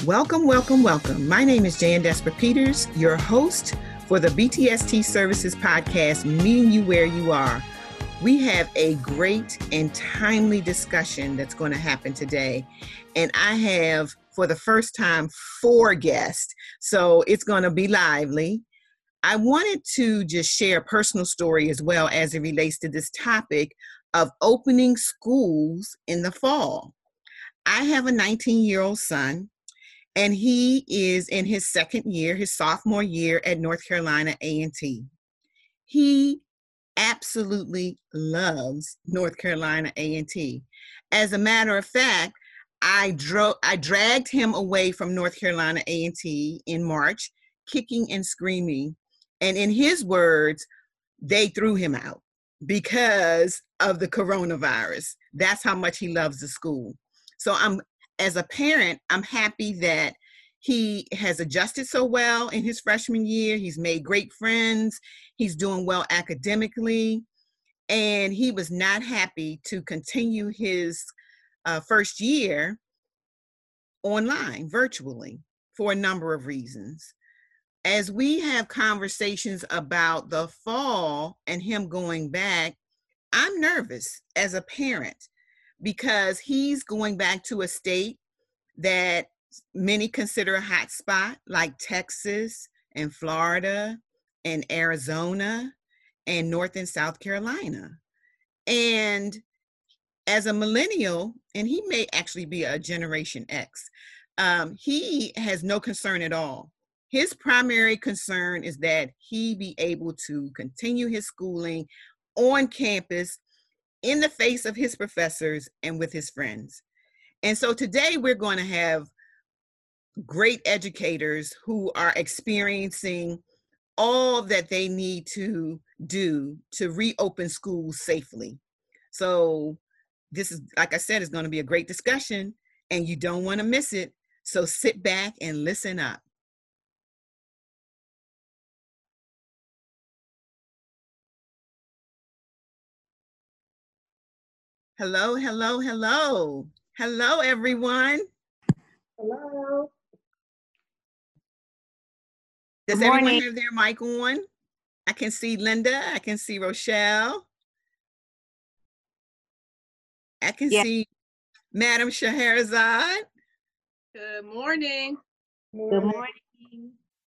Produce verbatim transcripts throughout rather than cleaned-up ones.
Welcome, welcome, welcome. My name is Jan Desper Peters, your host for the B T S T Services podcast, meeting you where you are. We have a great and timely discussion that's going to happen today. And I have, for the first time, four guests. So it's going to be lively. I wanted to just share a personal story as well as it relates to this topic of opening schools in the fall. I have a nineteen-year-old son, and he is in his second year, his sophomore year at North Carolina A and T. He absolutely loves North Carolina A and T. As a matter of fact, I drove, I dragged him away from North Carolina A and T in March, kicking and screaming. And in his words, they threw him out because of the coronavirus. That's how much he loves the school. So I'm, as a parent, I'm happy that he has adjusted so well in his freshman year. He's made great friends. He's doing well academically. And he was not happy to continue his uh, first year online, virtually, for a number of reasons. As we have conversations about the fall and him going back, I'm nervous as a parent because he's going back to a state that many consider a hot spot, like Texas and Florida and Arizona and North and South Carolina. And as a millennial, and he may actually be a Generation X, um, he has no concern at all. His primary concern is that he be able to continue his schooling on campus in the face of his professors and with his friends. And so today we're going to have great educators who are experiencing all that they need to do to reopen schools safely. So this is, like I said, is going to be a great discussion and you don't want to miss it. So sit back and listen up. Hello, hello, hello. Hello, everyone. Hello. Does everyone have their mic on? I can see Linda. I can see Rochelle. I can yeah. see Madam Scheherazade. Good morning. Good morning.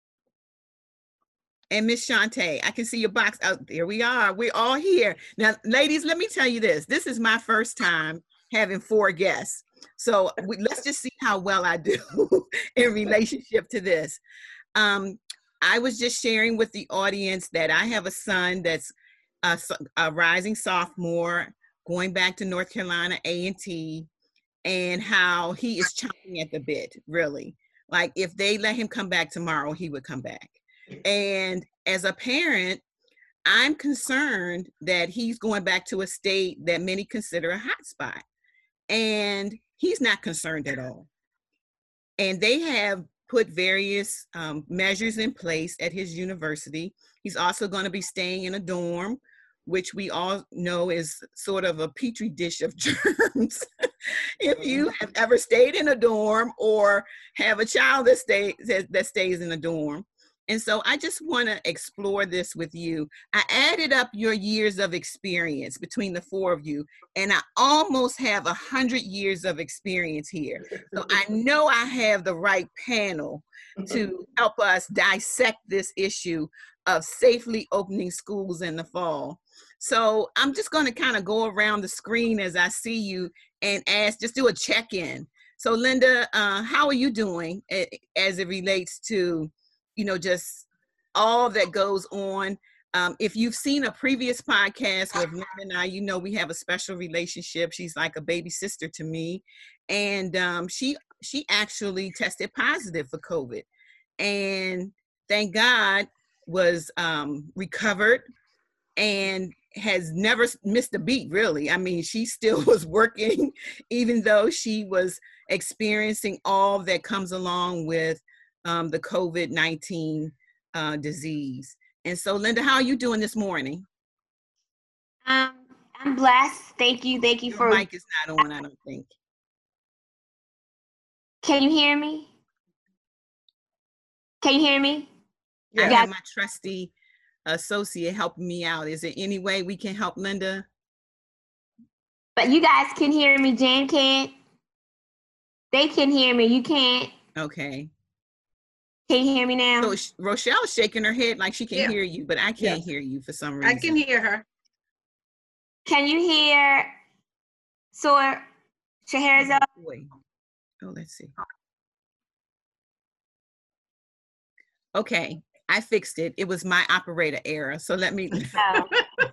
And Miss Shantae, I can see your box out there. We are. We're all here. Now, ladies, let me tell you this. This is my first time having four guests. So we, let's just see how well I do in relationship to this. Um, I was just sharing with the audience that I have a son that's a, a rising sophomore going back to North Carolina A and T, and how he is chomping at the bit, really. Like if they let him come back tomorrow, he would come back. And as a parent, I'm concerned that he's going back to a state that many consider a hot spot. And he's not concerned at all. And they have put various um, measures in place at his university. He's also going to be staying in a dorm, which we all know is sort of a petri dish of germs. If you have ever stayed in a dorm or have a child that stays that stays in a dorm. And so I just want to explore this with you. I added up your years of experience between the four of you, and I almost have a hundred years of experience here. So I know I have the right panel to help us dissect this issue of safely opening schools in the fall. So I'm just going to kind of go around the screen as I see you and ask, just do a check-in. So Linda, uh, how are you doing as it relates to, you know, just all that goes on? Um, if you've seen a previous podcast with Linda and I, you know we have a special relationship. She's like a baby sister to me. And um, she she actually tested positive for COVID. And thank God was um, recovered and has never missed a beat, really. I mean, she still was working, even though she was experiencing all that comes along with um, the COVID nineteen uh, disease. And so, Linda, how are you doing this morning? Um, I'm blessed. Thank you. Thank you Your for. mic is not on, I don't think. Can you hear me? Can you hear me? I Yeah. have my trusty associate helping me out. Is there any way we can help Linda? But you guys can hear me. Jan can't. They can hear me. You can't. Okay. Can you hear me now? So Sh- Rochelle's shaking her head like she can Yeah. hear you, but I can't Yes. hear you for some reason. I can hear her. Can you hear Sor Scheherazade? Oh, boy. Oh, let's see. Okay, I fixed it. It was my operator error. So let me. Oh.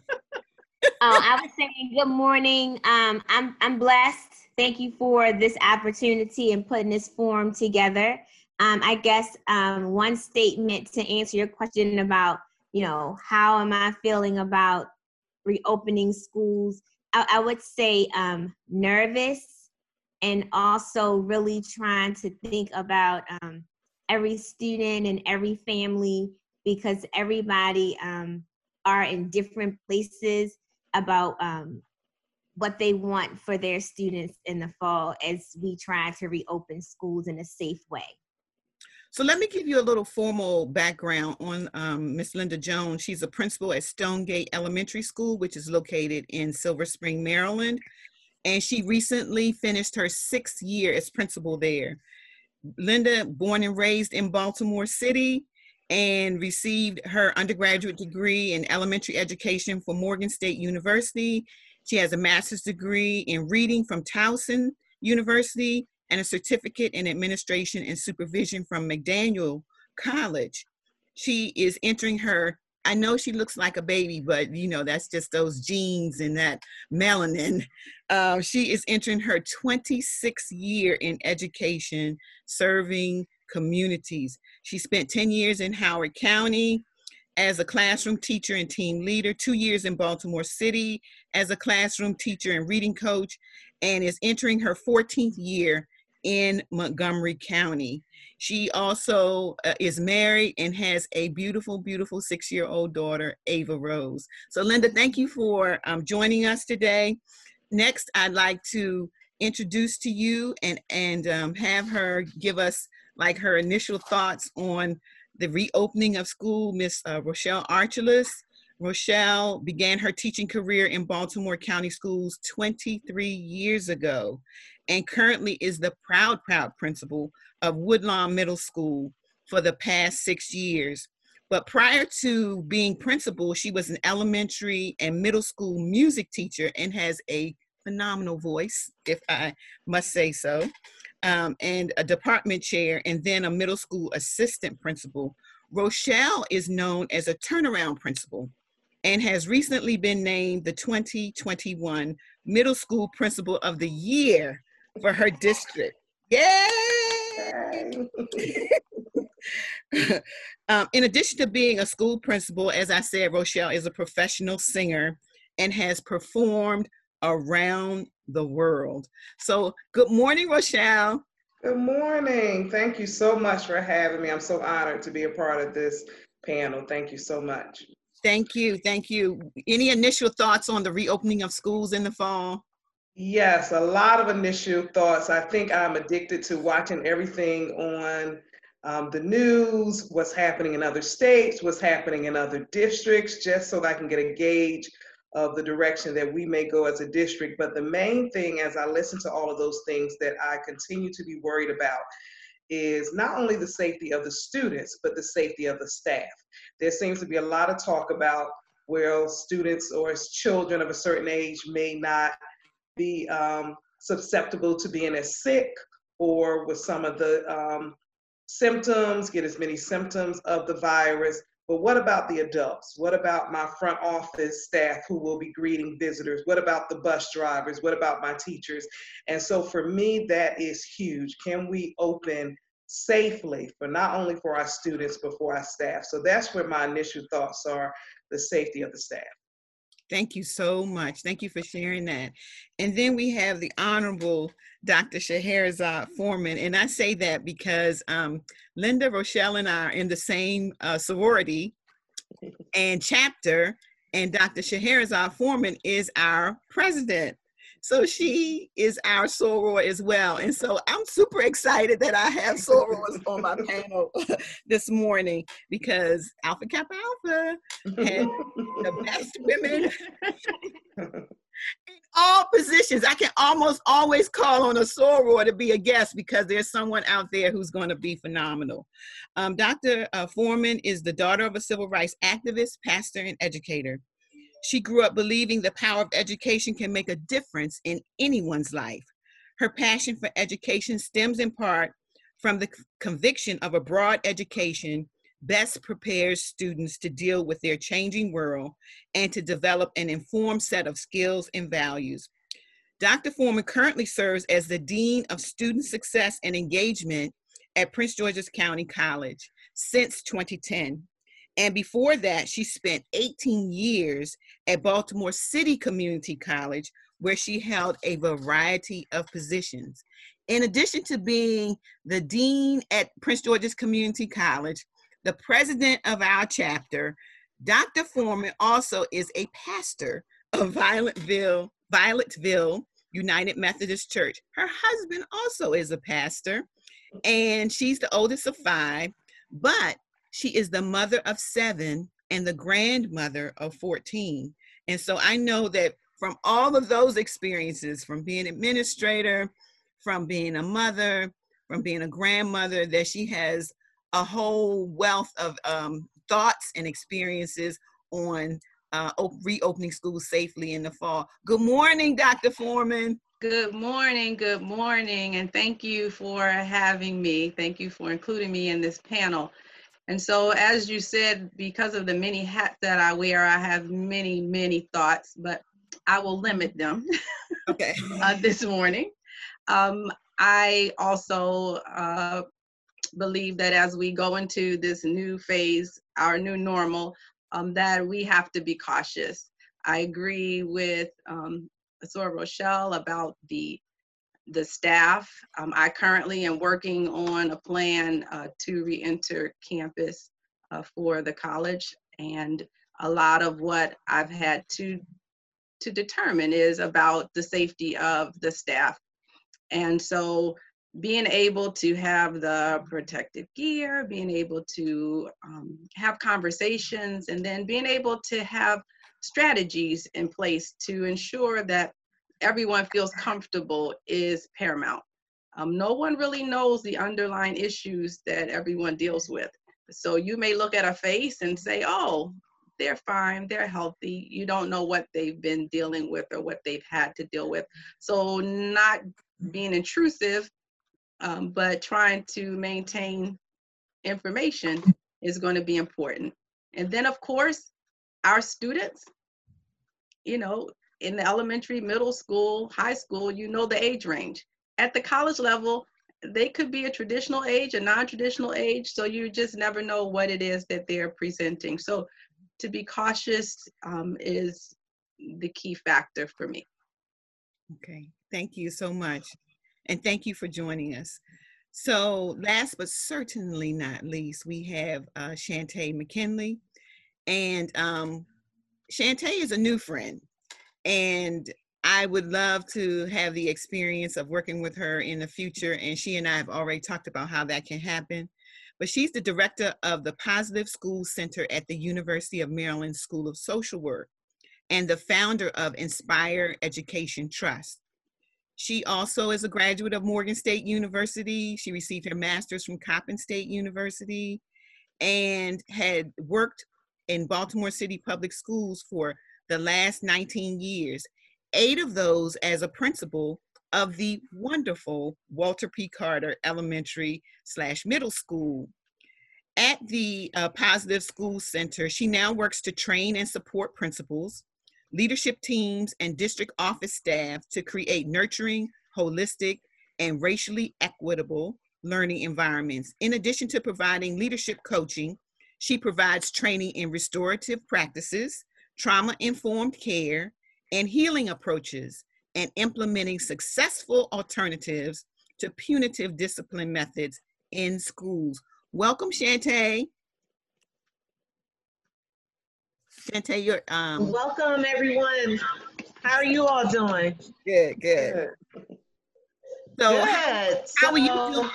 Oh, I was saying good morning. Um, I'm I'm blessed. Thank you for this opportunity and putting this forum together. Um, I guess um, one statement to answer your question about, you know, how am I feeling about reopening schools? I, I would say um, nervous, and also really trying to think about um, every student and every family, because everybody um, are in different places about um, what they want for their students in the fall as we try to reopen schools in a safe way. So let me give you a little formal background on um, Miss Linda Jones. She's a principal at Stonegate Elementary School, which is located in Silver Spring, Maryland. And she recently finished her sixth year as principal there. Linda, born and raised in Baltimore City, and received her undergraduate degree in elementary education from Morgan State University. She has a master's degree in reading from Towson University and a certificate in administration and supervision from McDaniel College. She is entering her, I know she looks like a baby, but you know, that's just those genes and that melanin. Uh, she is entering her twenty-sixth year in education, serving communities. She spent ten years in Howard County as a classroom teacher and team leader, two years in Baltimore City as a classroom teacher and reading coach, and is entering her fourteenth year in Montgomery County. She also uh, is married and has a beautiful, beautiful six-year-old daughter, Ava Rose. So Linda, thank you for um, joining us today. Next, I'd like to introduce to you and, and um, have her give us like her initial thoughts on the reopening of school, Miss uh, Rochelle Archulus. Rochelle began her teaching career in Baltimore County Schools twenty-three years ago, and currently is the proud, proud principal of Woodlawn Middle School for the past six years. But prior to being principal, she was an elementary and middle school music teacher and has a phenomenal voice, if I must say so, um, and a department chair, and then a middle school assistant principal. Rochelle is known as a turnaround principal and has recently been named the twenty twenty-one Middle School Principal of the Year for her district. Yay! um, in addition to being a school principal, as I said, Rochelle is a professional singer and has performed around the world. So good morning, Rochelle. Good morning. Thank you so much for having me. I'm so honored to be a part of this panel. Thank you so much. Thank you. Thank you. Any initial thoughts on the reopening of schools in the fall? Yes, a lot of initial thoughts. I think I'm addicted to watching everything on um, the news, what's happening in other states, what's happening in other districts, just so that I can get a gauge of the direction that we may go as a district. But the main thing, as I listen to all of those things, that I continue to be worried about is not only the safety of the students, but the safety of the staff. There seems to be a lot of talk about, well, students or children of a certain age may not be um, susceptible to being as sick or with some of the um, symptoms, get as many symptoms of the virus. But what about the adults? What about my front office staff who will be greeting visitors? What about the bus drivers? What about my teachers? And so for me, that is huge. Can we open safely for not only for our students, but for our staff? So that's where my initial thoughts are, the safety of the staff. Thank you so much. Thank you for sharing that. And then we have the Honorable Doctor Scheherazade Foreman. And I say that because um, Linda, Rochelle, and I are in the same uh, sorority and chapter, and Doctor Scheherazade Foreman is our president. So she is our soror as well. And so I'm super excited that I have sorors on my panel this morning because Alpha Kappa Alpha has the best women in all positions. I can almost always call on a soror to be a guest because there's someone out there who's going to be phenomenal. Um, Doctor Uh, Foreman is the daughter of a civil rights activist, pastor, and educator. She grew up believing the power of education can make a difference in anyone's life. Her passion for education stems in part from the conviction of a broad education best prepares students to deal with their changing world and to develop an informed set of skills and values. Doctor Foreman currently serves as the Dean of Student Success and Engagement at Prince George's County College since twenty ten. And before that, she spent eighteen years at Baltimore City Community College, where she held a variety of positions. In addition to being the dean at Prince George's Community College, the president of our chapter, Doctor Foreman also is a pastor of Violetville, Violetville United Methodist Church. Her husband also is a pastor, and she's the oldest of five, but she is the mother of seven and the grandmother of fourteen. And so I know that from all of those experiences, from being an administrator, from being a mother, from being a grandmother, that she has a whole wealth of um, thoughts and experiences on uh, reopening schools safely in the fall. Good morning, Doctor Foreman. Good morning, good morning, and thank you for having me. Thank you for including me in this panel. And so, as you said, because of the many hats that I wear, I have many, many thoughts, but I will limit them okay. uh, this morning. Um, I also uh, believe that as we go into this new phase, our new normal, um, that we have to be cautious. I agree with um, Soror Rochelle about the the staff. Um, I currently am working on a plan uh, to re-enter campus uh, for the college, and a lot of what I've had to to determine is about the safety of the staff. And so being able to have the protective gear, being able to um, have conversations, and then being able to have strategies in place to ensure that everyone feels comfortable is paramount. Um, no one really knows the underlying issues that everyone deals with. So you may look at a face and say, oh, they're fine, they're healthy. You don't know what they've been dealing with or what they've had to deal with. So not being intrusive, um, but trying to maintain information is going to be important. And then, of course, our students, you know, in the elementary, middle school, high school, you know the age range. At the college level, they could be a traditional age, a non-traditional age, so you just never know what it is that they're presenting. So to be cautious um, is the key factor for me. Okay, thank you so much. And thank you for joining us. So last but certainly not least, we have uh, Shantae McKinley. And um, Shantae is a new friend. And I would love to have the experience of working with her in the future. And she and I have already talked about how that can happen. But she's the director of the Positive School Center at the University of Maryland School of Social Work and the founder of Inspire Education Trust. She also is a graduate of Morgan State University. She received her master's from Coppin State University and had worked in Baltimore City Public Schools for the last nineteen years, eight of those as a principal of the wonderful Walter P. Carter Elementary slash Middle School. At the uh, Positive School Center, she now works to train and support principals, leadership teams, and district office staff to create nurturing, holistic, and racially equitable learning environments. In addition to providing leadership coaching, she provides training in restorative practices, trauma-informed care, and healing approaches, and implementing successful alternatives to punitive discipline methods in schools. Welcome, Shantae. Shantae, you're um. Welcome, everyone. How are you all doing? Good, good. So, good. How, so, how are you doing?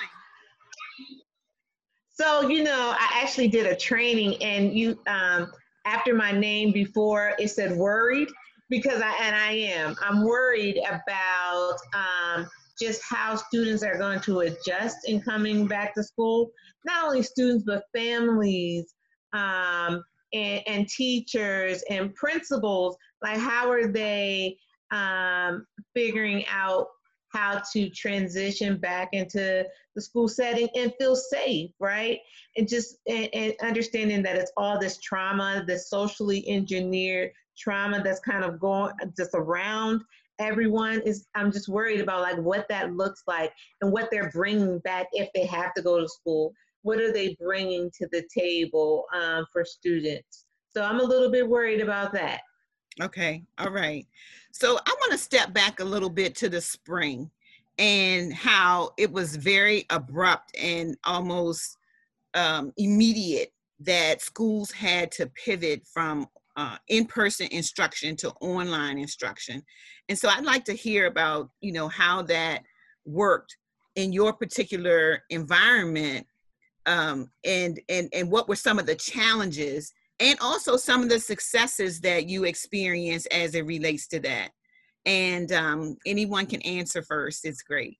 So, you know, I actually did a training, and you, um, after my name before, it said worried, because I, and I am, I'm worried about um, just how students are going to adjust in coming back to school. Not only students, but families um, and, and teachers and principals. Like, how are they um, figuring out how to transition back into the school setting and feel safe, right? And just and, and understanding that it's all this trauma, this socially engineered trauma that's kind of going just around everyone. Is I'm just worried about like what that looks like and what they're bringing back if they have to go to school. What are they bringing to the table um, for students? So I'm a little bit worried about that. Okay, all right. So I want to step back a little bit to the spring and how it was very abrupt and almost um, immediate that schools had to pivot from uh, in-person instruction to online instruction. And so I'd like to hear about, you know, how that worked in your particular environment, um, and, and, and what were some of the challenges and also some of the successes that you experience as it relates to that. And um, anyone can answer first. It's great.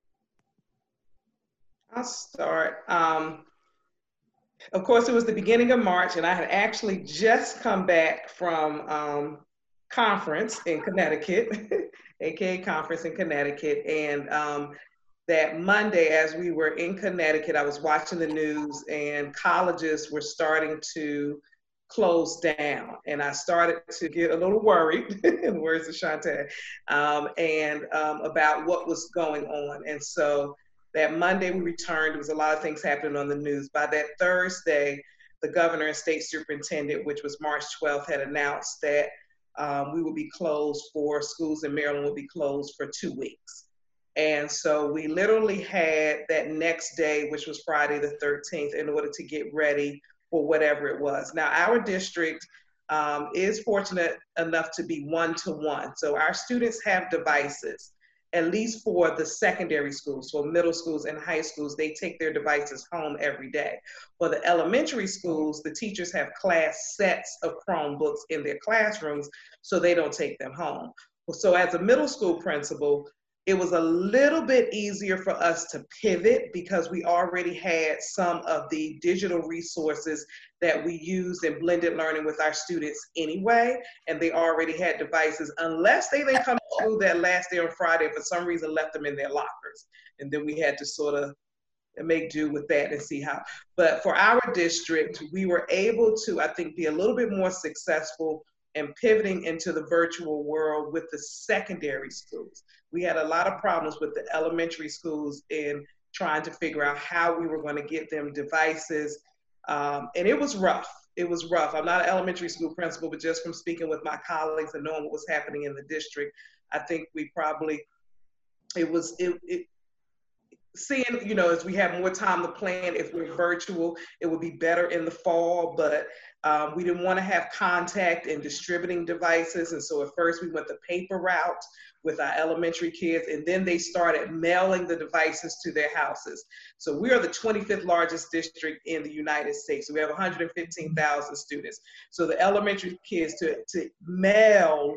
I'll start. Um, of course, it was the beginning of March, and I had actually just come back from um, conference in Connecticut, A K A conference in Connecticut. And um, that Monday, as we were in Connecticut, I was watching the news, and colleges were starting to close down, and I started to get a little worried, in the words of Shantae, um, and um, about what was going on. And so that Monday we returned, there was a lot of things happening on the news. By that Thursday, the governor and state superintendent, which was March twelfth, had announced that um, we would be closed for, schools in Maryland would be closed for two weeks. And so we literally had that next day, which was Friday the thirteenth, in order to get ready for whatever it was. Now, our district um, is fortunate enough to be one-to-one. So our students have devices, at least for the secondary schools, so middle schools and high schools, they take their devices home every day. For the elementary schools, the teachers have class sets of Chromebooks in their classrooms, so they don't take them home. So as a middle school principal, it was a little bit easier for us to pivot because we already had some of the digital resources that we use in blended learning with our students anyway, and they already had devices, unless they then come through that last day on Friday, for some reason left them in their lockers. And then we had to sort of make do with that and see how. But for our district, we were able to, I think, be a little bit more successful in pivoting into the virtual world with the secondary schools. We had a lot of problems with the elementary schools in trying to figure out how we were going to get them devices. Um, and it was rough. It was rough. I'm not an elementary school principal, but just from speaking with my colleagues and knowing what was happening in the district, I think we probably, it was, it, it seeing, you know, as we have more time to plan, if we're virtual, it would be better in the fall, but um, we didn't want to have contact in distributing devices. And so at first we went the paper route with our elementary kids, and then they started mailing the devices to their houses. So we are the twenty-fifth largest district in the United States. So we have one hundred fifteen thousand students. So the elementary kids to, to mail,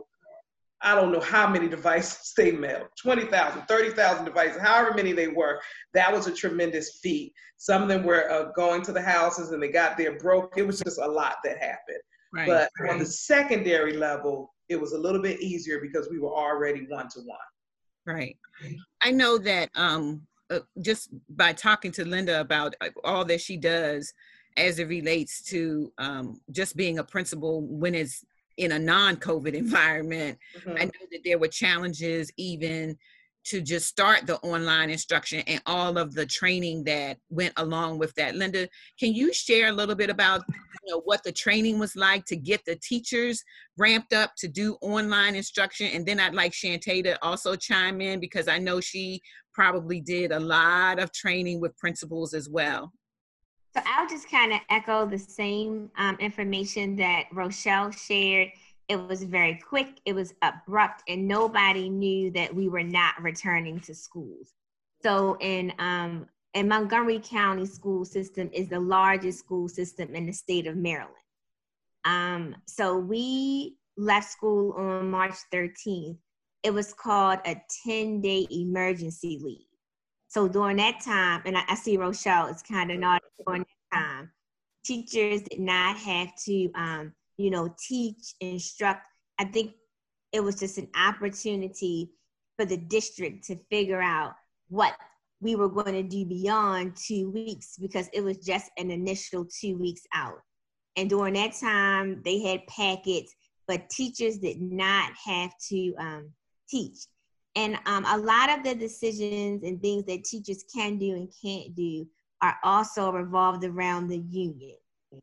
I don't know how many devices they mailed, twenty thousand, thirty thousand devices, however many they were. That was a tremendous feat. Some of them were uh, going to the houses and they got there broke. It was just a lot that happened. Right, but right. On the secondary level, it was a little bit easier because we were already one-to-one. Right. I know that um, uh, just by talking to Linda about all that she does as it relates to um, just being a principal when it's in a non-COVID environment, mm-hmm. I know that there were challenges even to just start the online instruction and all of the training that went along with that. Linda, can you share a little bit about, you know, what the training was like to get the teachers ramped up to do online instruction? And then I'd like Shantae to also chime in because I know she probably did a lot of training with principals as well. So I'll just kind of echo the same um, information that Rochelle shared. It was very quick, it was abrupt, and nobody knew that we were not returning to schools. So in um, in Montgomery County school system is the largest school system in the state of Maryland. Um, so we left school on March thirteenth. It was called a ten-day emergency leave. So during that time, and I, I see Rochelle is kind of not during that time, teachers did not have to, um, you know, teach, instruct. I think it was just an opportunity for the district to figure out what we were going to do beyond two weeks because it was just an initial two weeks out. And during that time, they had packets, but teachers did not have to um, teach. And um, a lot of the decisions and things that teachers can do and can't do are also revolved around the union.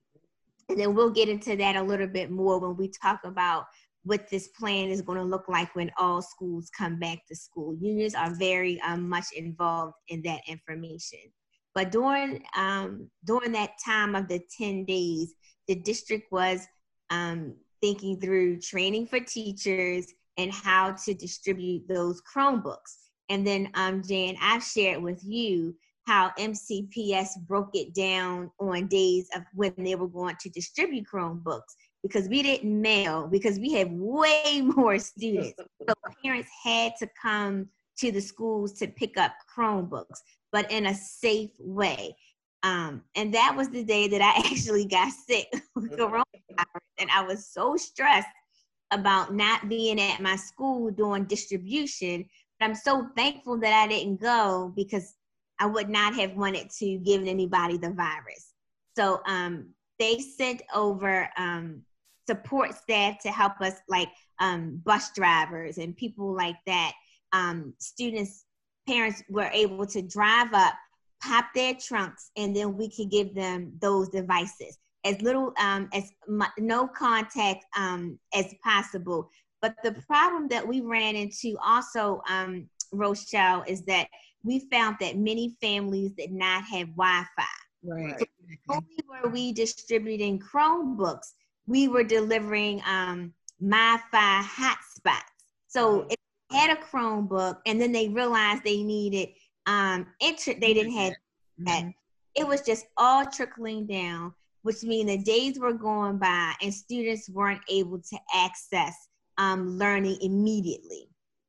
And then we'll get into that a little bit more when we talk about what this plan is going to look like when all schools come back to school. Unions are very um, much involved in that information. But during, um, during that time of the ten days, the district was um, thinking through training for teachers and how to distribute those Chromebooks. And then, um, Jan, I've shared with you how M C P S broke it down on days of when they were going to distribute Chromebooks, because we didn't mail, because we have way more students. So parents had to come to the schools to pick up Chromebooks, but in a safe way. Um, and that was the day that I actually got sick with coronavirus, and I was so stressed about not being at my school doing distribution. But I'm so thankful that I didn't go, because I would not have wanted to give anybody the virus. So um, they sent over um, support staff to help us, like um, bus drivers and people like that. Um, students, parents were able to drive up, pop their trunks, and then we could give them those devices. As little, um, as mu- no contact um, as possible. But the problem that we ran into also, um, Rochelle, is that we found that many families did not have Wi-Fi. Right. So not only were we distributing Chromebooks, we were delivering um, Wi-Fi hotspots. So if they had a Chromebook and then they realized they needed um, inter- they didn't have that. Mm-hmm. It was just all trickling down, which means the days were going by and students weren't able to access um, learning immediately.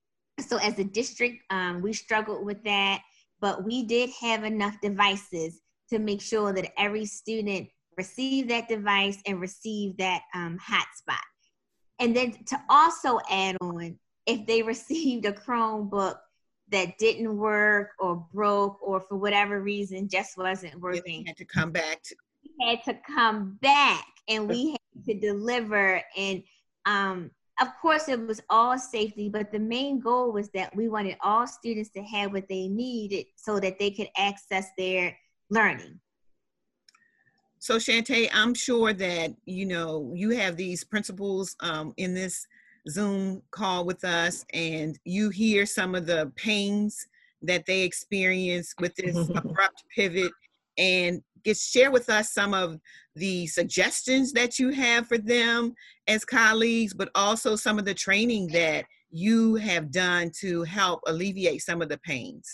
So as a district, um, we struggled with that, but we did have enough devices to make sure that every student received that device and received that um, hotspot. And then to also add on, if they received a Chromebook that didn't work or broke or for whatever reason just wasn't working, they had to come back to- we had to come back and we had to deliver. And um, of course it was all safety, but the main goal was that we wanted all students to have what they needed so that they could access their learning. So Shantae, I'm sure that, you know, you have these principals um, in this Zoom call with us, and you hear some of the pains that they experience with this abrupt pivot, and get share with us some of the suggestions that you have for them as colleagues, but also some of the training that you have done to help alleviate some of the pains.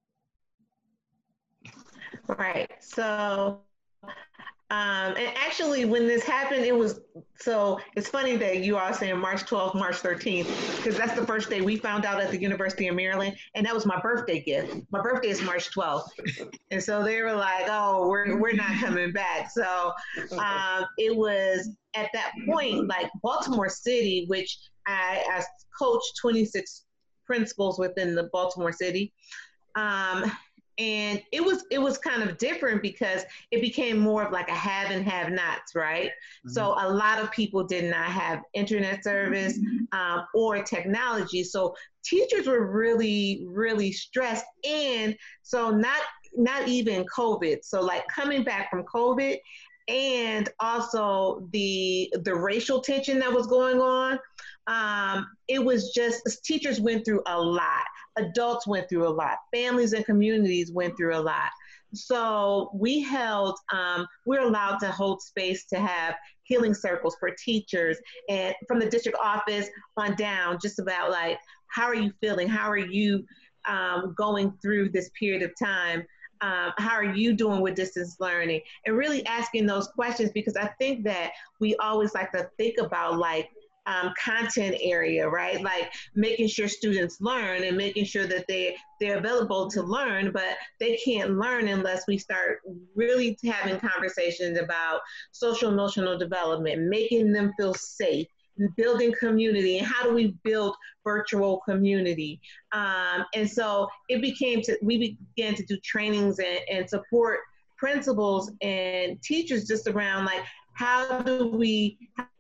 Right. So Um, and actually, when this happened, it was, so it's funny that you are saying March twelfth, March thirteenth, because that's the first day we found out at the University of Maryland, and that was my birthday gift. My birthday is March twelfth. And so they were like, oh, we're, we're not coming back. So um, it was at that point, like Baltimore City, which I, I coached twenty-six principals within the Baltimore City. Um, And it was it was kind of different because it became more of like a have and have nots, right? Mm-hmm. So a lot of people did not have internet service um, or technology. So teachers were really, really stressed. And so not not even COVID. So like coming back from COVID and also the the racial tension that was going on, um, it was just, teachers went through a lot. Adults went through a lot. Families and communities went through a lot. so we held, um, we're allowed to hold space to have healing circles for teachers and from the district office on down, just about like, how are you feeling? How are you um, going through this period of time? Um, how are you doing with distance learning? And really asking those questions, because I think that we always like to think about like um, content area, right? Like making sure students learn and making sure that they, they're available to learn, but they can't learn unless we start really having conversations about social emotional development, making them feel safe, building community, and how do we build virtual community. Um, and so it became to, we began to do trainings and, and support principals and teachers just around like, how do we,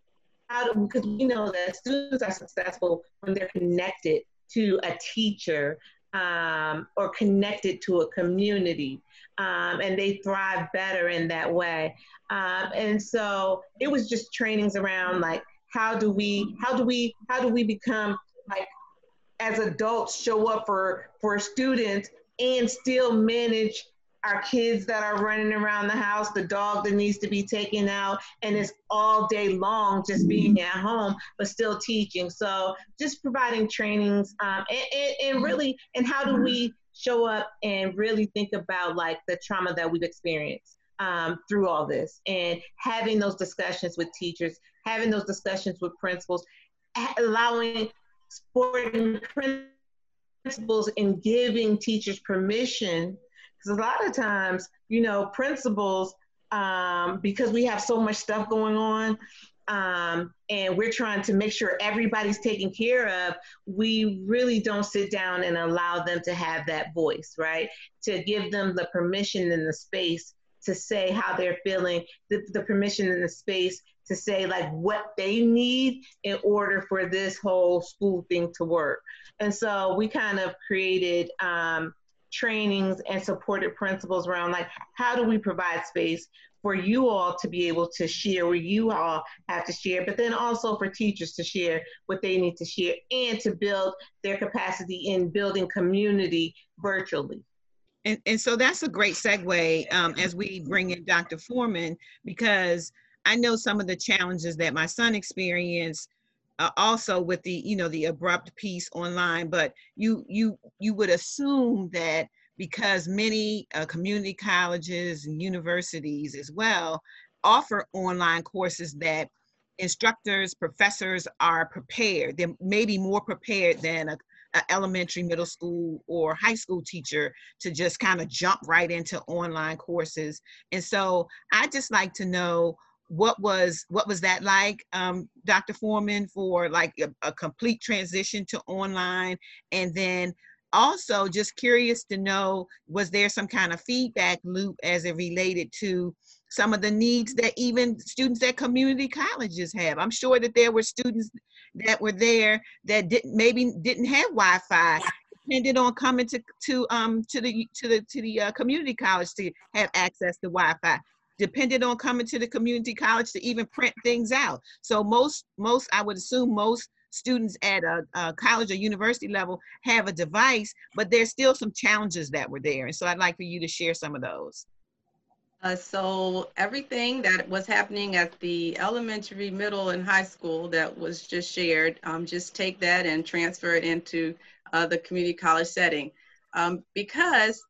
how do, because we know that students are successful when they're connected to a teacher um, or connected to a community. Um, and they thrive better in that way. Um, and so it was just trainings around like, how do we, how do we, how do we become like, as adults show up for, for students and still manage our kids that are running around the house, the dog that needs to be taken out, and it's all day long just being at home, but still teaching. So just providing trainings um, and, and, and really, and how do we show up and really think about like the trauma that we've experienced um, through all this, and having those discussions with teachers, having those discussions with principals, allowing supporting principals and giving teachers permission. Because a lot of times, you know, principals, um, because we have so much stuff going on, um, and we're trying to make sure everybody's taken care of, we really don't sit down and allow them to have that voice, right? To give them the permission and the space to say how they're feeling, the, the permission and the space to say like what they need in order for this whole school thing to work. And so we kind of created um, trainings and supported principals around like, how do we provide space for you all to be able to share where you all have to share, but then also for teachers to share what they need to share and to build their capacity in building community virtually. And, and so that's a great segue um, as we bring in Doctor Foreman, because I know some of the challenges that my son experienced uh, also with the, you know, the abrupt piece online, but you, you, you would assume that because many uh, community colleges and universities as well offer online courses that instructors, professors are prepared. They're maybe more prepared than a, a elementary, middle school, or high school teacher to just kind of jump right into online courses. And so I just like to know, what was what was that like, um, Doctor Foreman, for like a, a complete transition to online? And then also just curious to know, was there some kind of feedback loop as it related to some of the needs that even students at community colleges have? I'm sure that there were students that were there that didn't maybe didn't have Wi-Fi, depended on coming to to um to the to the to the uh, community college to have access to Wi-Fi, depended on coming to the community college to even print things out. So most most I would assume most students at a, a college or university level have a device, but there's still some challenges that were there. And so I'd like for you to share some of those. Uh, so everything that was happening at the elementary, middle, and high school that was just shared, um, just take that and transfer it into uh, the community college setting. Um, because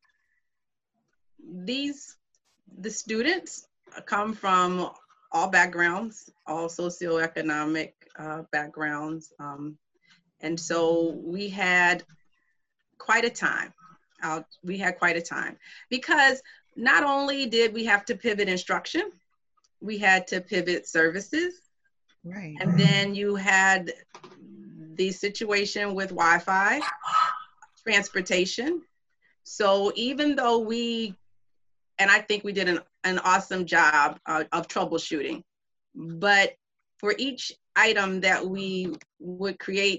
these, the students come from all backgrounds, all socioeconomic uh, backgrounds. Um, and so we had quite a time. Uh, we had quite a time because not only did we have to pivot instruction, we had to pivot services. Right. And then you had the situation with Wi-Fi, transportation. So even though we, and I think we did an, an awesome job uh, of troubleshooting, but for each item that we would create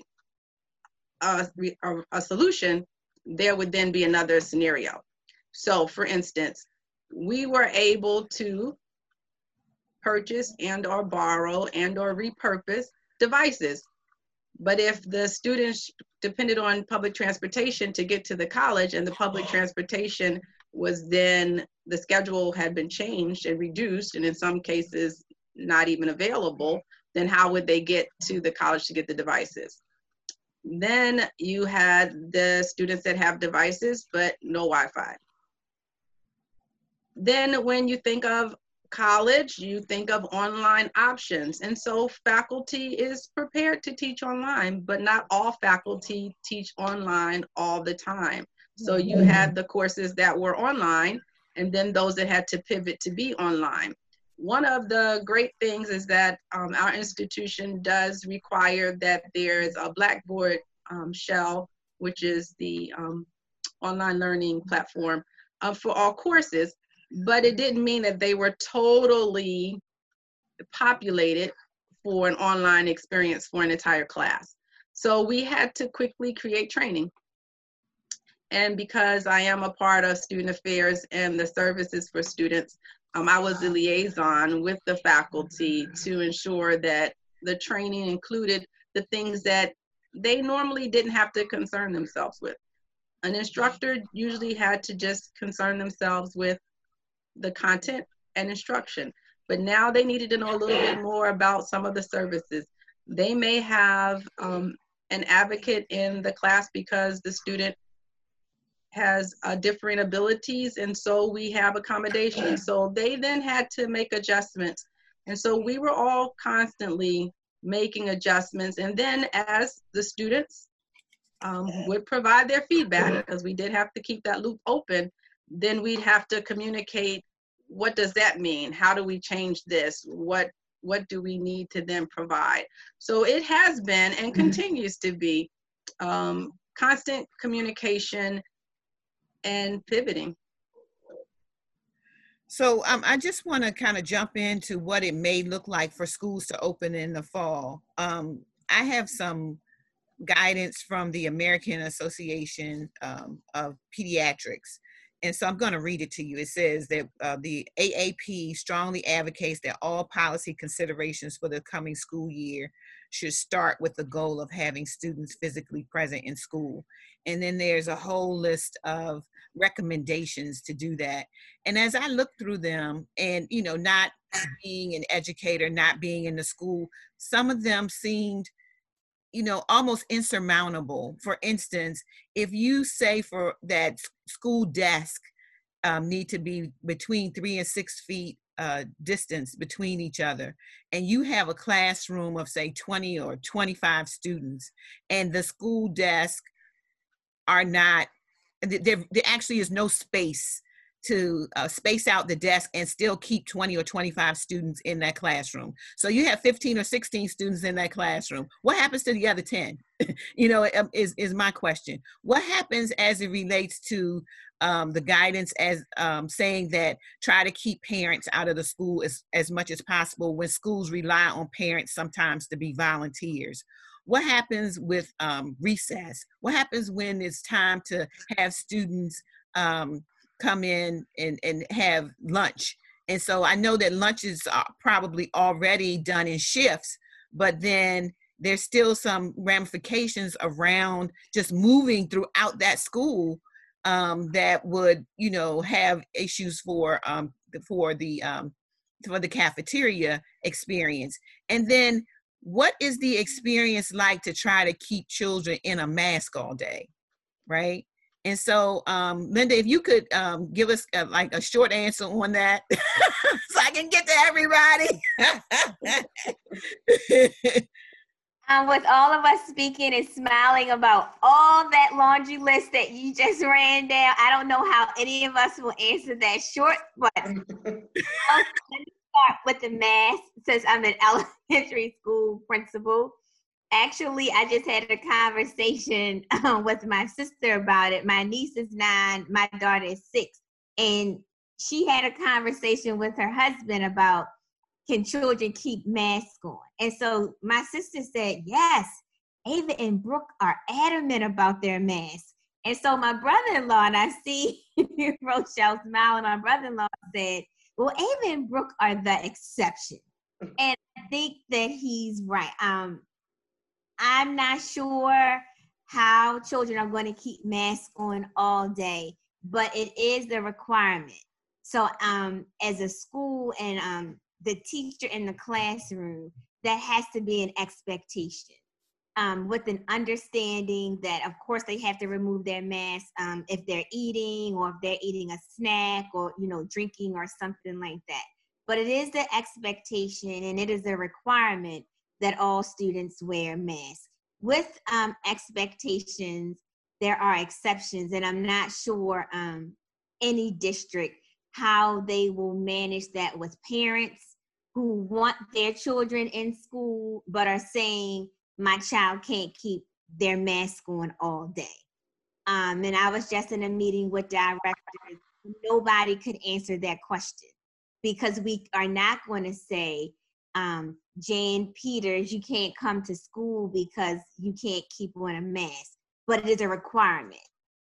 a, a, a solution, there would then be another scenario. So for instance, we were able to purchase and or borrow and or repurpose devices. But if the students depended on public transportation to get to the college and the public transportation was then the schedule had been changed and reduced, and in some cases not even available, then how would they get to the college to get the devices? Then you had the students that have devices, but no Wi-Fi. Then when you think of college, you think of online options. And so faculty is prepared to teach online, but not all faculty teach online all the time. So you had the courses that were online, and then those that had to pivot to be online. One of the great things is that um, our institution does require that there is a Blackboard um, shell, which is the um, online learning platform uh, for all courses, but it didn't mean that they were totally populated for an online experience for an entire class. So we had to quickly create training. And because I am a part of student affairs and the services for students, um, I was the liaison with the faculty to ensure that the training included the things that they normally didn't have to concern themselves with. An instructor usually had to just concern themselves with the content and instruction, but now they needed to know a little bit more about some of the services. They may have um, an advocate in the class because the student has uh, different abilities, and so we have accommodations. So they then had to make adjustments. And so we were all constantly making adjustments. And then as the students um, would provide their feedback, because we did have to keep that loop open, then we'd have to communicate, what does that mean? How do we change this? What, what do we need to then provide? So it has been and continues to be um, constant communication and pivoting. So um, I just want to kind of jump into what it may look like for schools to open in the fall. Um, I have some guidance from the American Association um, of Pediatrics. And so I'm going to read it to you. It says that uh, the A A P strongly advocates that all policy considerations for the coming school year should start with the goal of having students physically present in school. And then there's a whole list of recommendations to do that. And as I look through them, and, you know, not being an educator, not being in the school, some of them seemed, you know, almost insurmountable. For instance, if you say for that school desk um, need to be between three and six feet uh, distance between each other, and you have a classroom of say twenty or twenty-five students, and the school desk are not, there, there actually is no space to uh, space out the desk and still keep twenty or twenty-five students in that classroom. So you have fifteen or sixteen students in that classroom. What happens to the other ten? You know, is, is my question. What happens as it relates to um, the guidance as um, saying that try to keep parents out of the school as, as much as possible when schools rely on parents sometimes to be volunteers? What happens with um, recess? What happens when it's time to have students um, come in and, and have lunch? And so I know that lunches are probably already done in shifts, but then there's still some ramifications around just moving throughout that school um, that would, you know, have issues for um, for the um, for the cafeteria experience. And then what is the experience like to try to keep children in a mask all day, right? And so, um, Linda, if you could um, give us a, like a short answer on that, so I can get to everybody. Um, with all of us speaking and smiling about all that laundry list that you just ran down, I don't know how any of us will answer that short, but let me start with the math since I'm an elementary school principal. Actually, I just had a conversation um, with my sister about it. My niece is nine, my daughter is six, and she had a conversation with her husband about, can children keep masks on? And so my sister said, yes, Ava and Brooke are adamant about their masks. And so my brother-in-law, and I see Rochelle smiling, my brother-in-law said, well, Ava and Brooke are the exception. And I think that he's right. Um, I'm not sure how children are going to keep masks on all day. but it is the requirement. So um, as a school and um, the teacher in the classroom, that has to be an expectation. Um, with an understanding that, of course, they have to remove their mask um, if they're eating or if they're eating a snack or, you know, drinking or something like that. But it is the expectation and it is a requirement that all students wear masks. With um, expectations, there are exceptions, and I'm not sure um, any district how they will manage that with parents who want their children in school but are saying, my child can't keep their mask on all day. Um, and I was just in a meeting with directors. Nobody could answer that question because we are not going to say, um, Jane Peters, you can't come to school because you can't keep on a mask, but it is a requirement.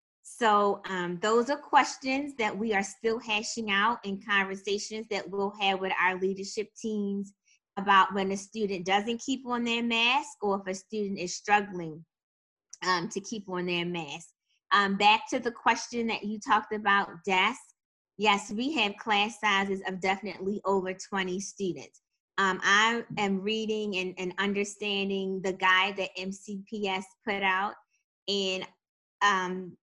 So um, those are questions that we are still hashing out in conversations that we'll have with our leadership teams about when a student doesn't keep on their mask or if a student is struggling um, to keep on their mask. Um, back to the question that you talked about, desks. Yes, we have class sizes of definitely over twenty students. Um, I am reading and, and understanding the guide that M C P S put out, and um,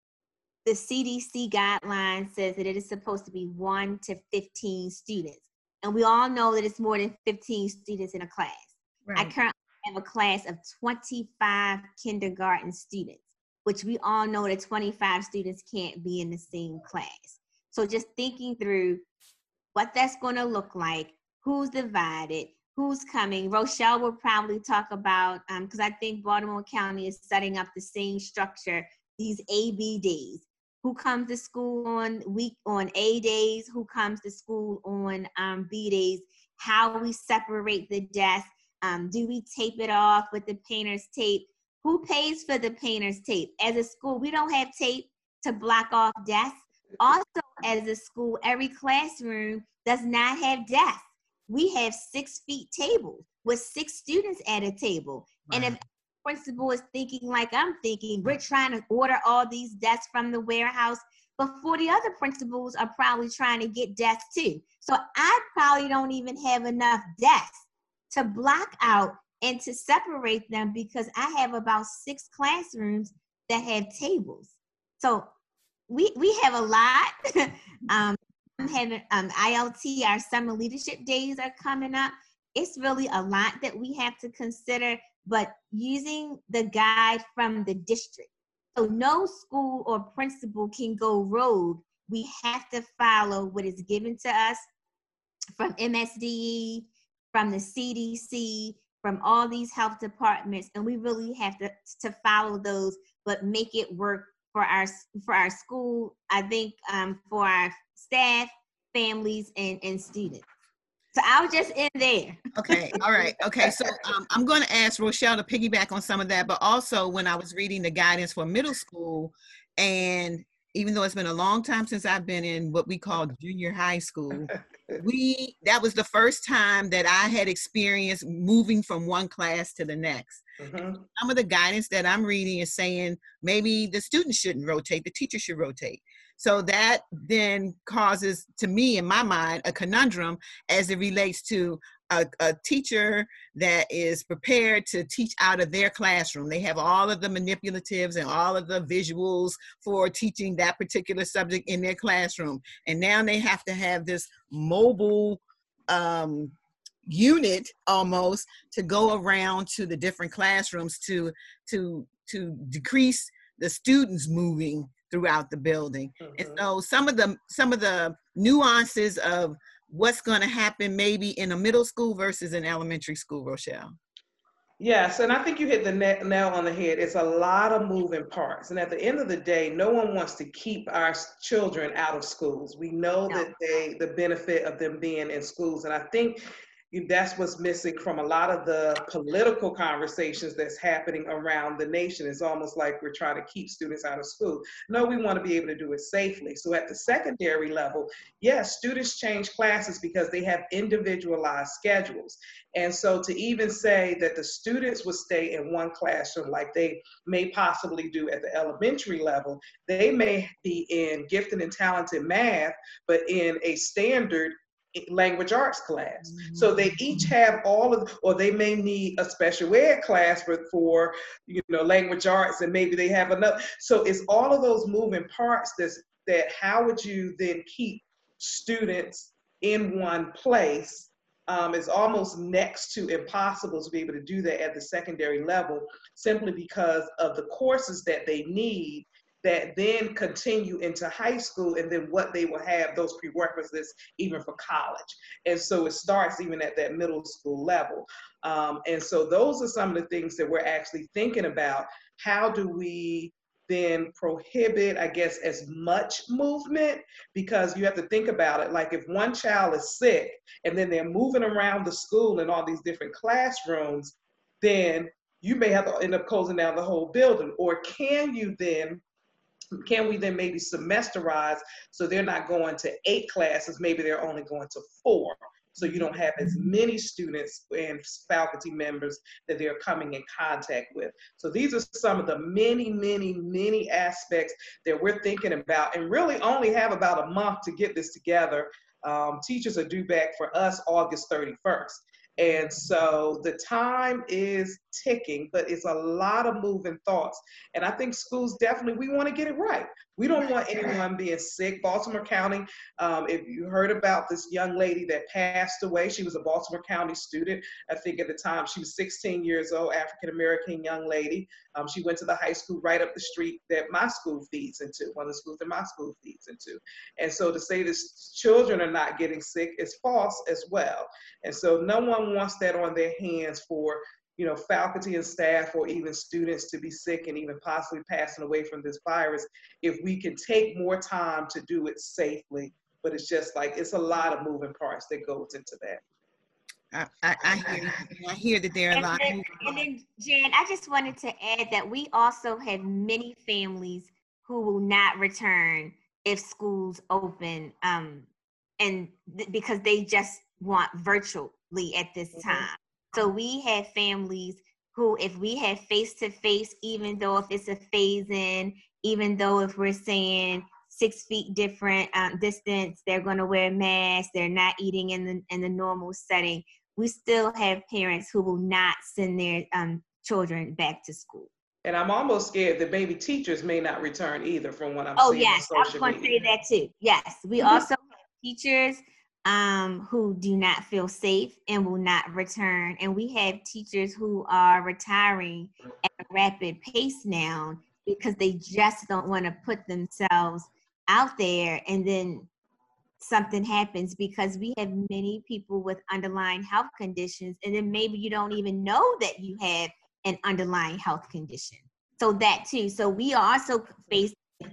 the C D C guideline says that it is supposed to be one to fifteen students. And we all know that it's more than fifteen students in a class. Right. I currently have a class of twenty-five kindergarten students, which we all know that twenty-five students can't be in the same class. So just thinking through what that's going to look like, who's divided, who's coming. Rochelle will probably talk about, because um, I think Baltimore County is setting up the same structure, these A B days. Who comes to school on week on A days, who comes to school on um, B days, how we separate the desks, um, do we tape it off with the painter's tape? Who pays for the painter's tape? As a school, we don't have tape to block off desks. Also, as a school, every classroom does not have desks. We have six feet tables with six students at a table. Wow. And if principal is thinking like I'm thinking, we're trying to order all these desks from the warehouse, but forty other principals are probably trying to get desks too. So I probably don't even have enough desks to block out and to separate them because I have about six classrooms that have tables. So we we have a lot. um, I'm having um, I L T, our summer leadership days are coming up. It's really a lot that we have to consider, but using the guide from the district. So no school or principal can go rogue. We have to follow what is given to us from M S D E, from the C D C, from all these health departments, and we really have to, to follow those, but make it work for our for our school, I think um, for our staff, families, and, and students. So I'll just end there. Okay, all right. Okay, so um, I'm going to ask Rochelle to piggyback on some of that, but also when I was reading the guidance for middle school, and even though it's been a long time since I've been in what we call junior high school, we that was the first time that I had experienced moving from one class to the next. Mm-hmm. Some of the guidance that I'm reading is saying maybe the students shouldn't rotate, the teacher should rotate. So that then causes, to me, in my mind, a conundrum as it relates to a, a teacher that is prepared to teach out of their classroom. They have all of the manipulatives and all of the visuals for teaching that particular subject in their classroom. And now they have to have this mobile um, unit almost to go around to the different classrooms to, to, to decrease the students moving throughout the building. Mm-hmm. And so some of the some of the nuances of what's going to happen maybe in a middle school versus an elementary school, Rochelle. Yes, and I think you hit the nail on the head. It's a lot of moving parts. And at the end of the day, no one wants to keep our children out of schools. We know no. that they, the benefit of them being in schools. And I think that's what's missing from a lot of the political conversations that's happening around the nation. It's almost like we're trying to keep students out of school. No, we want to be able to do it safely. So at the secondary level, yes, students change classes because they have individualized schedules. And so to even say that the students would stay in one classroom like they may possibly do at the elementary level, they may be in gifted and talented math, but in a standard language arts class. Mm-hmm. So they each have all of, or they may need a special ed class for, for, you know, language arts, and maybe they have another. So it's all of those moving parts that's, that how would you then keep students in one place? Um, it's almost next to impossible to be able to do that at the secondary level, simply because of the courses that they need that then continue into high school, and then what they will have, those prerequisites even for college. And so it starts even at that middle school level. Um, and so those are some of the things that we're actually thinking about. How do we then prohibit, I guess, as much movement? Because you have to think about it, like if one child is sick and then they're moving around the school in all these different classrooms, then you may have to end up closing down the whole building. Or can you then Can we then maybe semesterize so they're not going to eight classes, maybe they're only going to four, so you don't have as many students and faculty members that they're coming in contact with. So these are some of the many, many, many aspects that we're thinking about, and really only have about a month to get this together. Um, teachers are due back for us August thirty-first. And so the time is ticking, but it's a lot of moving thoughts. And I think schools definitely, we want to get it right. We don't want anyone being sick. Baltimore County, um, if you heard about this young lady that passed away, she was a Baltimore County student. I think at the time she was sixteen years old, African-American young lady. Um, she went to the high school right up the street that my school feeds into, one of the schools that my school feeds into. And so to say that children are not getting sick is false as well. And so no one wants that on their hands for, you know, faculty and staff or even students to be sick and even possibly passing away from this virus, if we can take more time to do it safely. But it's just like, it's a lot of moving parts that goes into that. I, I, I hear I hear that there are a lot then, of and then, Jan, I just wanted to add that we also have many families who will not return if schools open, um, and th- because they just want virtually at this mm-hmm. time. So we have families who, if we have face-to-face, even though if it's a phase-in, even though if we're saying six feet different um, distance, they're going to wear masks, they're not eating in the in the normal setting, we still have parents who will not send their um, children back to school. And I'm almost scared that maybe teachers may not return either, from what I'm oh, seeing yes, on I was social going to media. say that too. Yes, we Mm-hmm. also have teachers um, who do not feel safe and will not return. And we have teachers who are retiring at a rapid pace now because they just don't want to put themselves out there, and then something happens, because we have many people with underlying health conditions, and then maybe you don't even know that you have an underlying health condition. So that too. So we also face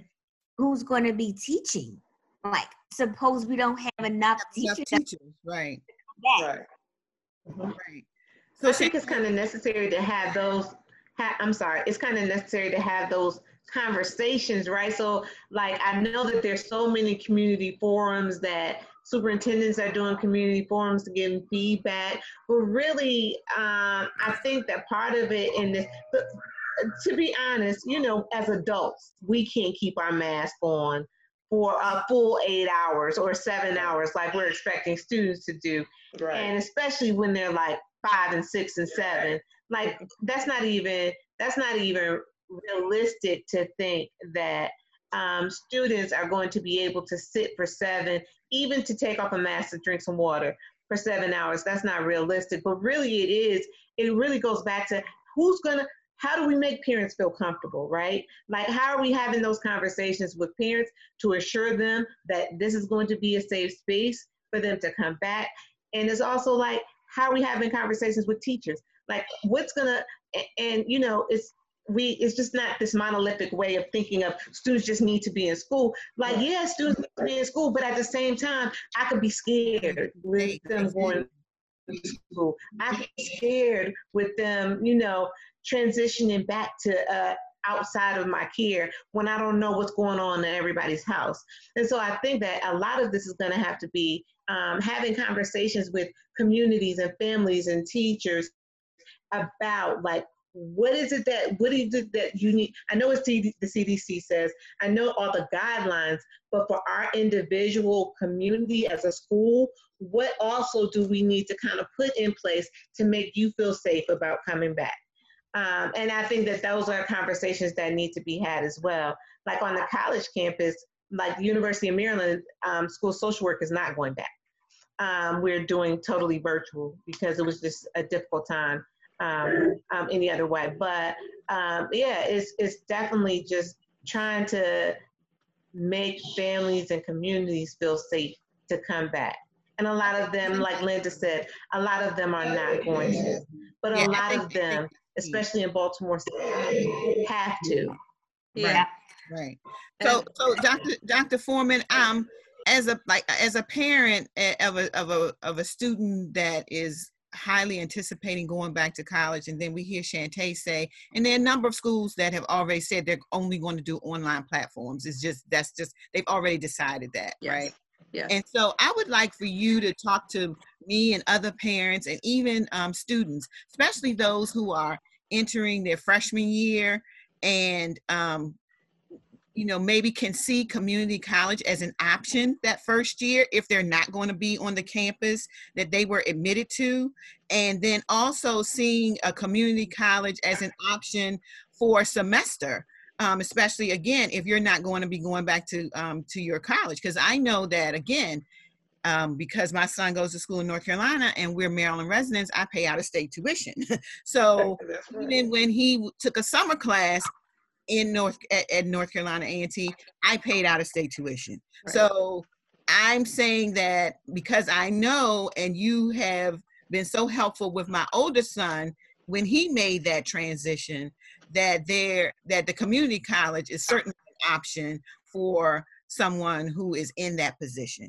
who's going to be teaching. Like, suppose we don't have enough enough teachers. teachers, right? Right. Right. So I think it's kind of necessary to have those, ha- I'm sorry, it's kind of necessary to have those conversations, right? So like, I know that there's so many community forums that superintendents are doing community forums to get feedback, but really, um, I think that part of it in this, but to be honest, you know, as adults, we can't keep our mask on for a full eight hours or seven hours like we're expecting students to do. Right. And especially when they're like five and six and seven, like that's not even, that's not even realistic to think that um, students are going to be able to sit for seven, even to take off a mask to drink some water for seven hours. That's not realistic, but really it is, it really goes back to who's gonna, how do we make parents feel comfortable, right? Like, how are we having those conversations with parents to assure them that this is going to be a safe space for them to come back? And it's also like, how are we having conversations with teachers? Like, what's gonna, and, and you know, it's, we, it's just not this monolithic way of thinking of students just need to be in school. Like, yeah, students need to be in school, but at the same time, I could be scared with them going school. I get scared with them, you know, transitioning back to uh, outside of my care when I don't know what's going on in everybody's house. And so I think that a lot of this is going to have to be um, having conversations with communities and families and teachers about, like, what is it that, what is it that you need? I know what the C D C says, I know all the guidelines, but for our individual community as a school, what also do we need to kind of put in place to make you feel safe about coming back? Um, and I think that those are conversations that need to be had as well. Like on the college campus, like the University of Maryland, um, school social work is not going back. Um, we're doing totally virtual because it was just a difficult time um, um, any other way. But um, yeah, it's, it's definitely just trying to make families and communities feel safe to come back. And a lot of them, like Linda said, a lot of them are not going to, but a Yeah, lot of them, especially in Baltimore City, have to. Yeah. Right. So, so Doctor Doctor Foreman, um, as a like as a parent of a of a of a student that is highly anticipating going back to college, and then we hear Shantae say, and there are a number of schools that have already said they're only going to do online platforms. It's just that's just they've already decided that, Yes. right? Yes. And so I would like for you to talk to me and other parents and even um, students, especially those who are entering their freshman year and, um, you know, maybe can see community college as an option that first year if they're not going to be on the campus that they were admitted to. And then also seeing a community college as an option for a semester. Um, especially again, if you're not going to be going back to um, to your college, because I know that again, um, because my son goes to school in North Carolina and we're Maryland residents, I pay out of state tuition. So right. Even when he took a summer class in North at, at North Carolina A and T, I paid out of state tuition. Right. So I'm saying that because I know, and you have been so helpful with my oldest son when he made that transition, that there that the community college is certainly an option for someone who is in that position.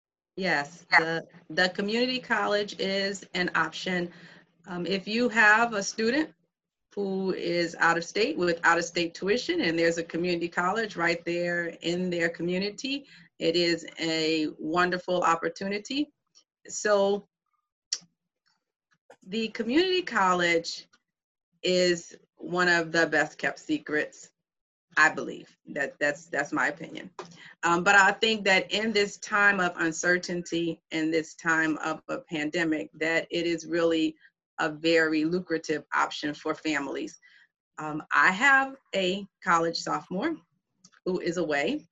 Yes, the, the community college is an option. Um, if you have a student who is out of state with out of state tuition and there's a community college right there in their community, it is a wonderful opportunity. So the community college is one of the best kept secrets, I believe. That that's that's my opinion. Um, but I think that in this time of uncertainty, in this time of a pandemic, that it is really a very lucrative option for families. Um, I have a college sophomore who is away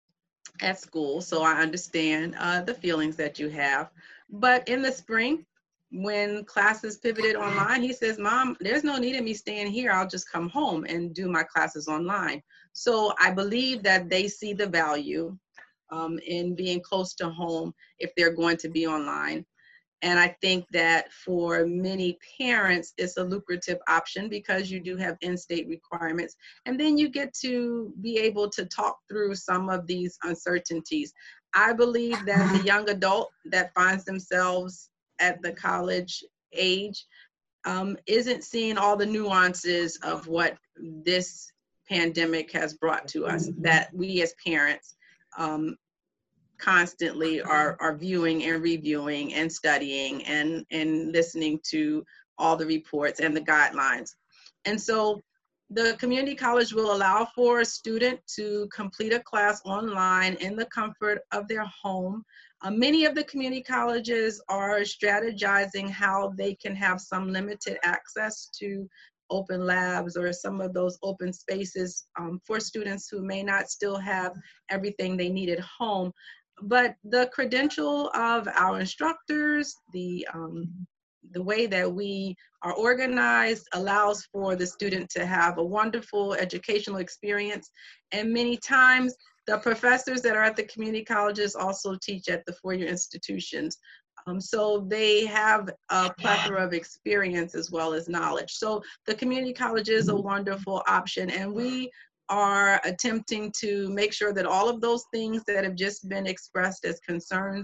at school, so I understand uh, the feelings that you have. But in the spring, when classes pivoted online, he says, Mom, there's no need of me staying here. I'll just come home and do my classes online. So I believe that they see the value um, in being close to home if they're going to be online. And I think that for many parents, it's a lucrative option because you do have in-state requirements. And then you get to be able to talk through some of these uncertainties. I believe that the young adult that finds themselves at the college age um, isn't seeing all the nuances of what this pandemic has brought to us, that we as parents um, constantly are, are viewing and reviewing and studying and, and listening to all the reports and the guidelines. And so the community college will allow for a student to complete a class online in the comfort of their home. Uh, many of the community colleges are strategizing how they can have some limited access to open labs or some of those open spaces um, for students who may not still have everything they need at home. But the credential of our instructors, the um, the way that we are organized allows for the student to have a wonderful educational experience. And many times the professors that are at the community colleges also teach at the four-year institutions. Um, so they have a plethora of experience as well as knowledge. So the community college is a wonderful option, and we are attempting to make sure that all of those things that have just been expressed as concerns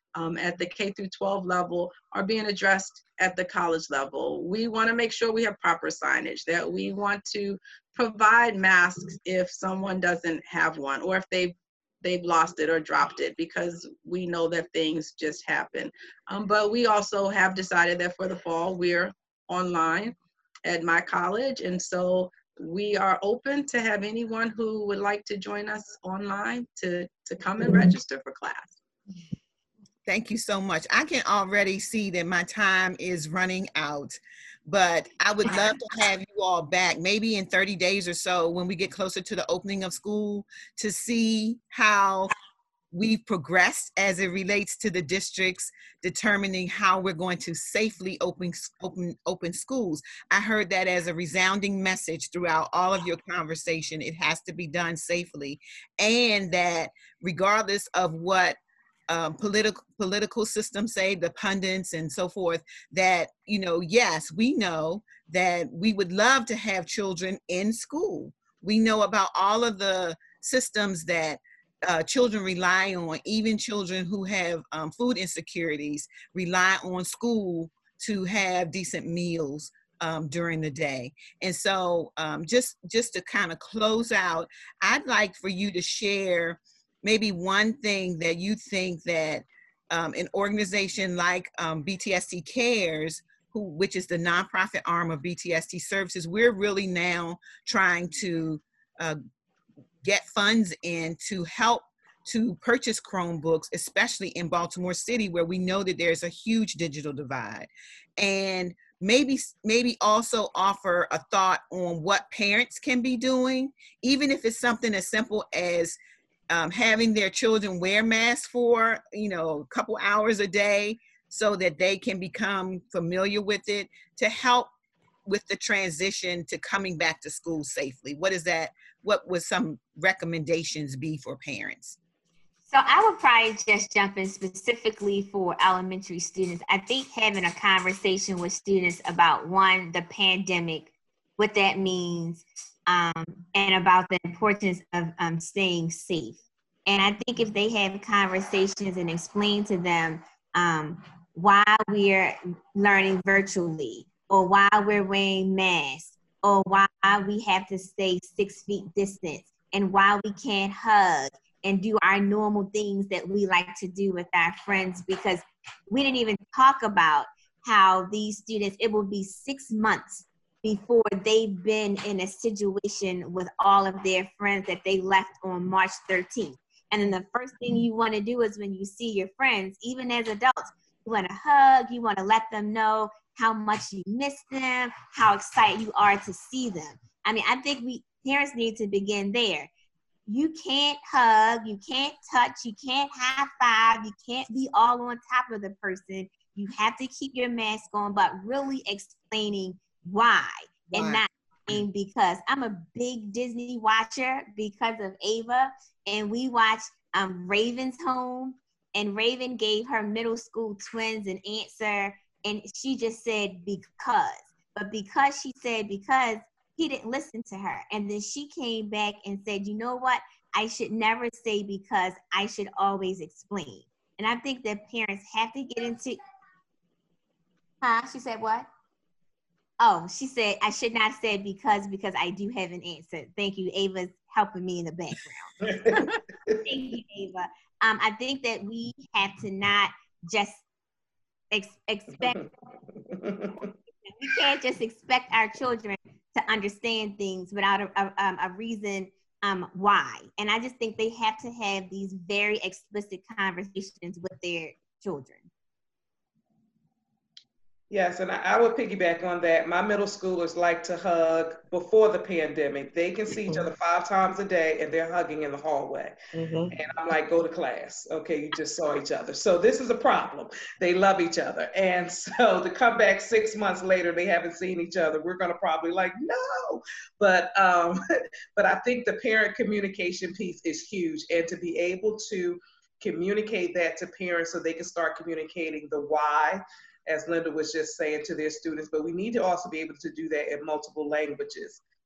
um, at the K through twelve level are being addressed at the college level. We want to make sure we have proper signage, that we want to provide masks if someone doesn't have one, or if they've they've lost it or dropped it, because we know that things just happen. Um, but we also have decided that for the fall, we're online at my college. And so we are open to have anyone who would like to join us online to, to come and register for class. Thank you so much. I can already see that my time is running out, but I would love to have you all back maybe in thirty days or so when we get closer to the opening of school to see how we've progressed as it relates to the districts determining how we're going to safely open, open, open schools. I heard that as a resounding message throughout all of your conversation. It has to be done safely, and that regardless of what Um, political political systems say, the pundits and so forth, that, you know, yes, we know that we would love to have children in school. We know about all of the systems that uh, children rely on, even children who have um, food insecurities rely on school to have decent meals um, during the day. And so um, just, just to kind of close out, I'd like for you to share maybe one thing that you think that um, an organization like um, B T S T Cares, who, which is the nonprofit arm of B T S T Services, we're really now trying to uh, get funds in to help to purchase Chromebooks, especially in Baltimore City, where we know that there's a huge digital divide. And maybe, maybe also offer a thought on what parents can be doing, even if it's something as simple as Um, having their children wear masks for, you know, a couple hours a day so that they can become familiar with it, to help with the transition to coming back to school safely. What is that? What would some recommendations be for parents? So I would probably just jump in specifically for elementary students. I think having a conversation with students about, one, the pandemic, what that means, Um, and about the importance of um, staying safe. And I think if they have conversations and explain to them um, why we're learning virtually, or why we're wearing masks, or why we have to stay six feet distance, and why we can't hug and do our normal things that we like to do with our friends, because we didn't even talk about how these students, it will be six months before they've been in a situation with all of their friends that they left on March thirteenth. And then the first thing you want to do is when you see your friends, even as adults, you want to hug, you want to let them know how much you miss them, how excited you are to see them. I mean, I think we parents need to begin there. You can't hug, you can't touch, you can't high five, you can't be all on top of the person. You have to keep your mask on, but really explaining why, why? And not because. I'm a big Disney watcher because of Ava, and we watched um, Raven's Home, and Raven gave her middle school twins an answer, and she just said because. But because she said because, he didn't listen to her. And then she came back and said, you know what? I should never say because, I should always explain. And I think that parents have to get into, huh? She said what? Oh, she said, I should not say because, because I do have an answer. Thank you. Ava's helping me in the background. Thank you, Ava. Um, I think that we have to not just ex- expect, we can't just expect our children to understand things without a, a, a reason um, why. And I just think they have to have these very explicit conversations with their children. Yes, and I, I would piggyback on that. My middle schoolers like to hug before the pandemic. They can see each other five times a day and they're hugging in the hallway. Mm-hmm. And I'm like, go to class. Okay, you just saw each other. So this is a problem. They love each other. And so to come back six months later, they haven't seen each other. We're going to probably like, no. But, um, but I think the parent communication piece is huge. And to be able to communicate that to parents so they can start communicating the why, as Linda was just saying, to their students, but we need to also be able to do that in multiple languages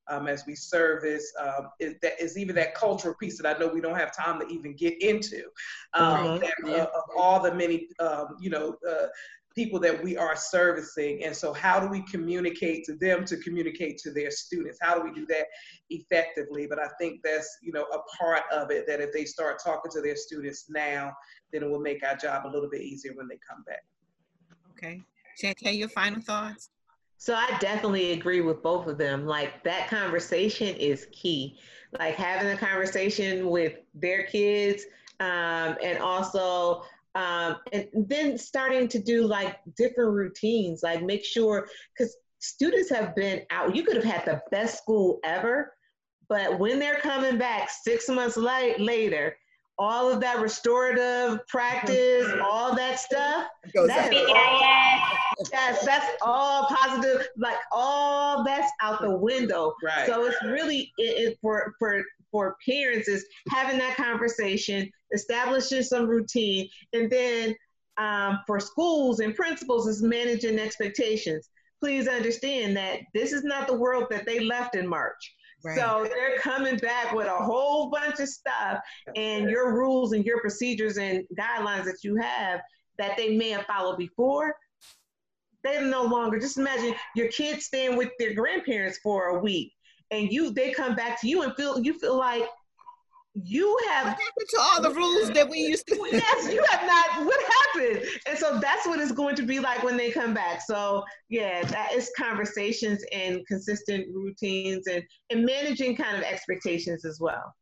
um, as we service, um, is, that is even that cultural piece that I know we don't have time to even get into, um, Mhm. that, uh, of all the many, um, you know, uh, people that we are servicing. And so how do we communicate to them to communicate to their students? How do we do that effectively? But I think that's, you know, a part of it, that if they start talking to their students now, then it will make our job a little bit easier when they come back. Okay. Chantel, your final thoughts? So I definitely agree with both of them. Like, that conversation is key. Like, having a conversation with their kids, um, and also, um, and then starting to do like different routines, like make sure, because students have been out, you could have had the best school ever, but when they're coming back six months la- later, all of that restorative practice, all that stuff, Goes that up. is all, that's, that's all positive, like all that's out the window. Right. So it's really, it, it, for, for, for parents is having that conversation, establishing some routine, and then um, for schools and principals is managing expectations. Please understand that this is not the world that they left in March. Right. So they're coming back with a whole bunch of stuff, and your rules and your procedures and guidelines that you have that they may have followed before, they're no longer. Just imagine your kids staying with their grandparents for a week, and you they come back to you and feel you feel like you have What happened to all the rules that we used to? yes, you have not. What happened? And so that's what it's going to be like when they come back. So yeah, that is conversations and consistent routines, and and managing kind of expectations as well.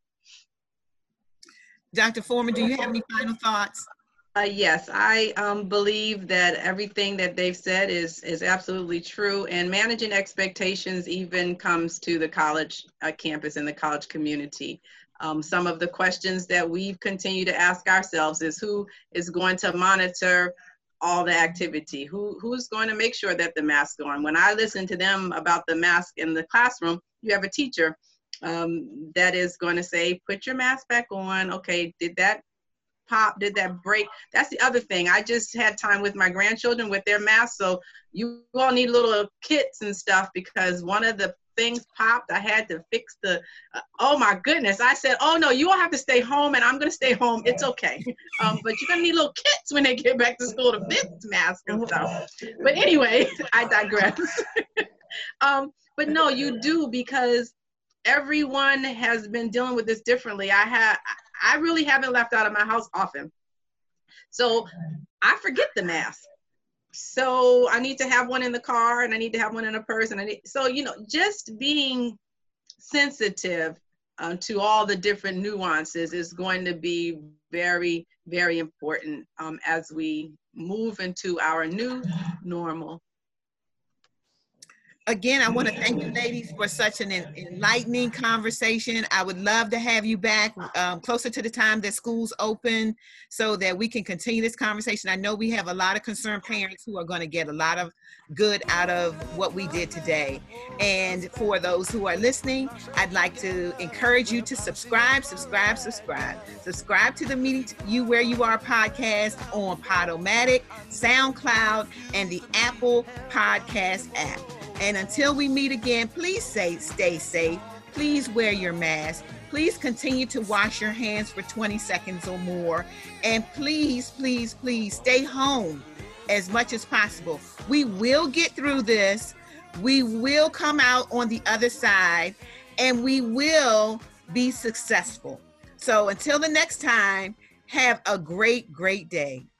Doctor Foreman, do you have any final thoughts? Uh, yes, I um, believe that everything that they've said is is absolutely true, and managing expectations even comes to the college uh, campus and the college community. Um, some of the questions that we've continued to ask ourselves is who is going to monitor all the activity? Who who's going to make sure that the mask's on? When I listen to them about the mask in the classroom, you have a teacher um, that is going to say, put your mask back on. Okay, did that pop? Did that break? That's the other thing. I just had time with my grandchildren with their masks, so you all need little kits and stuff, because one of the things popped. I had to fix the, uh, oh my goodness. I said, oh no, you all have to stay home, and I'm going to stay home. It's okay. Um, but you're going to need little kits when they get back to school to fix masks and stuff. But anyway, I digress. um, but no, you do, because everyone has been dealing with this differently. I have, I really haven't left out of my house often. So I forget the mask. So I need to have one in the car, and I need to have one in a purse. And I need, so, you know, just being sensitive um, to all the different nuances is going to be very, very important um, as we move into our new normal. Again, I want to thank you ladies for such an enlightening conversation. I would love to have you back um, closer to the time that schools open so that we can continue this conversation. I know we have a lot of concerned parents who are going to get a lot of good out of what we did today. And for those who are listening, I'd like to encourage you to subscribe, subscribe, subscribe. Subscribe to the Meeting You Where You Are podcast on Podomatic, SoundCloud, and the Apple Podcast app. And until we meet again, please say, stay safe. Please wear your mask. Please continue to wash your hands for twenty seconds or more. And please, please, please stay home as much as possible. We will get through this. We will come out on the other side, and we will be successful. So until the next time, have a great, great day.